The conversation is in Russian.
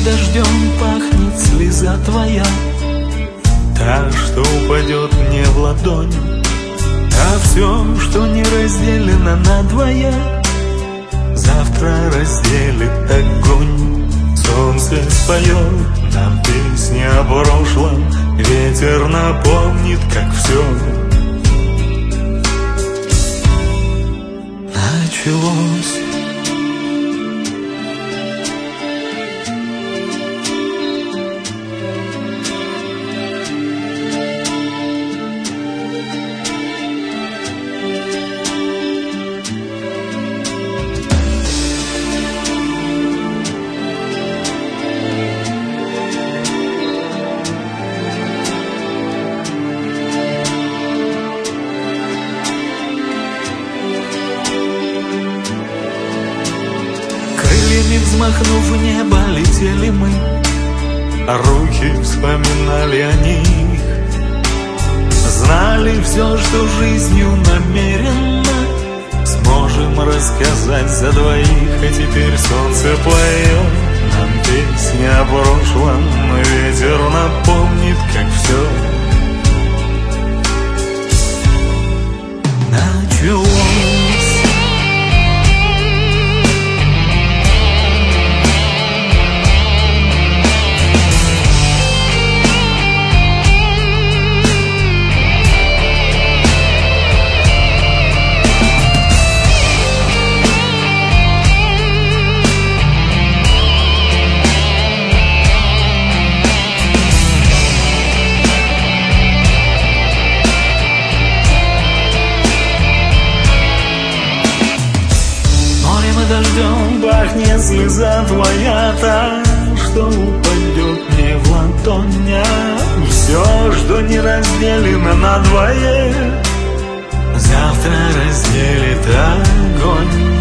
и дождем пахнет слеза твоя, та, что упадет мне в ладонь. А все, что не разделено надвое, завтра разделит огонь. Солнце споет нам песни о прошлом, ветер напомнит, как все началось. Взмахнув в небо, летели мы, а руки вспоминали о них. Знали все, что жизнью намеренно сможем рассказать за двоих. А теперь солнце поет нам песни о прошлом, ветер напомнит, как все началось. Дождем пахнет слеза твоя, та, что упадет мне в ладонь. И все, что не разделено надвое, завтра разделит огонь.